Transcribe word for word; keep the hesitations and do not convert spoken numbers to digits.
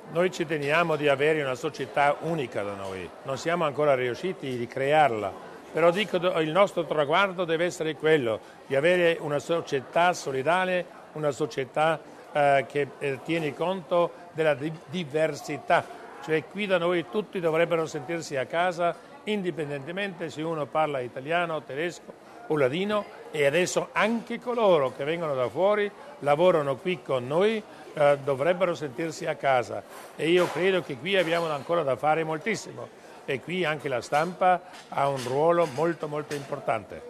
Noi ci teniamo di avere una società unica da noi, non siamo ancora riusciti di crearla, però dico il nostro traguardo deve essere quello di avere una società solidale, una società eh, che eh, tiene conto della di- diversità, cioè qui da noi tutti dovrebbero sentirsi a casa indipendentemente se uno parla italiano, tedesco o ladino, e adesso anche coloro che vengono da fuori, lavorano qui con noi, eh, dovrebbero sentirsi a casa, e io credo che qui abbiamo ancora da fare moltissimo e qui anche la stampa ha un ruolo molto molto importante.